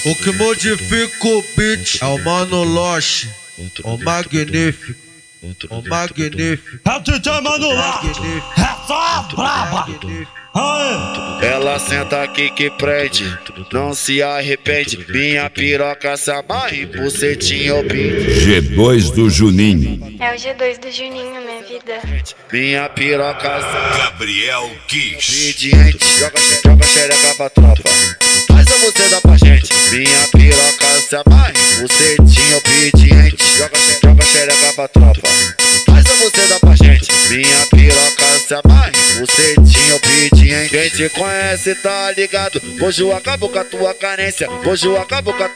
O que modifica o beat é o Mano Lost, o magnífico, o magnífico. É o DJ Mano Lost, é só braba. Ela senta aqui que prende, não se arrepende. Minha piroca se amarra em bucetinha ou pinte. G2 do Juninho. É o G2 do Juninho, minha vida. Minha piroca se Gabriel Kiss. obediente, joga xereca pra tropa. Faz a você dá pra gente. Minha piroca se amarra em bucetinha obediente, joga xereca pra tropa. Faz a você dá pra gente. Minha piroca se amarra em bucetinha obediente. Quem te conhece tá ligado. Hoje eu acabo com a tua carência. Hoje eu acabo com a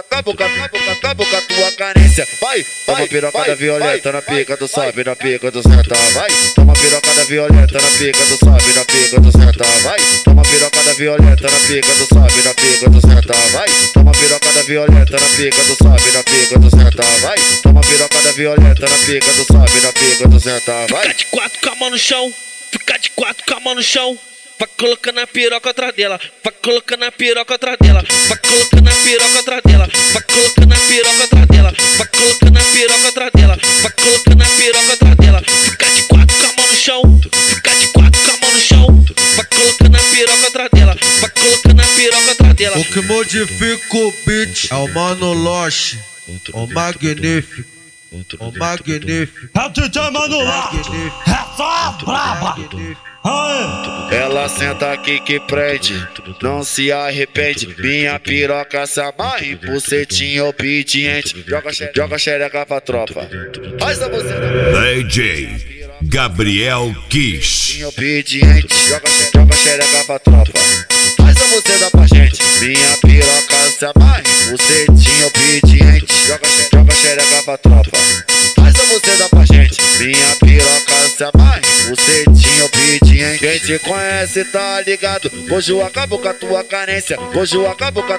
tua carência. Vai, toma pirocada violenta na pica do sobe, na pica do senta. Vai, toma pirocada violenta na pica do sobe, na pica do senta. Vai, toma pirocada violenta na pica do sobe, na pica do senta. Vai, toma pirocada violenta na pica do sobe, na pica do senta. Vai, toma pirocada violenta na pica do sobe, na pica do senta. Vai. Fica de quatro com a mão no chão, fica de quatro com a mão no chão. Vai colocando a piroca atrás dela, vai colocando a piroca atrás dela, vai colocando a piroca atrás dela, vai colocando a piroca atrás dela, vai colocando a piroca atrás dela, vai colocando a piroca atrás dela. Fica de quatro com a mão no chão, fica de quatro com a mão no chão. Vai colocando a piroca atrás dela, vai colocando a piroca atrás dela. O que modifica o beat é o Mano Lost, o magnífico, o magnífico. É o DJ Mano Lost, é só braba. Ela senta aqui que prende, não se arrepende. Minha piroca se amarra em bucetinha obediente, joga xereca pra tropa. Faz a você DJ Gabriel Kiss. obediente, joga xereca pra tropa. Faz a você dá pra gente. Minha piroca se amarra em bucetinha obediente, joga xereca pra tropa. Faz a você dá pra gente. Minha piroca se amarra em bucetinha obediente. Quem te conhece tá ligado. Hoje eu acabo com a tua carência. Hoje eu acabo com a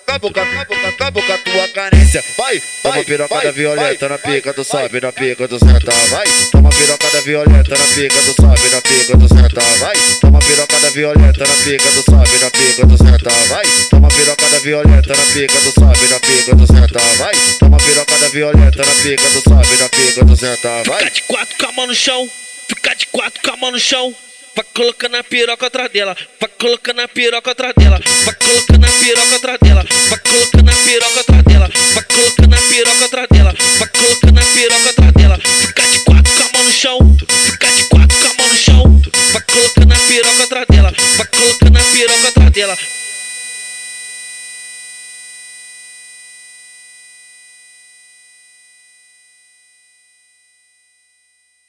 tua carência. Vai, toma pirocada violenta na pica do sobe, na pica do senta. Vai, toma pirocada violenta na pica do sobe, na pica do senta. Vai, toma pirocada violenta na pica do sobe, na pica do senta. Vai, toma pirocada violenta na pica do sobe, na pica do senta. Vai, toma pirocada violenta na pica do sobe, na pica do senta. Vai. Fica de quatro com a mão no chão, fica de quatro com a mão no chão. Vai colocando a piroca atrás dela, vai colocando a piroca atrás dela, vai colocando a piroca atrás dela, vai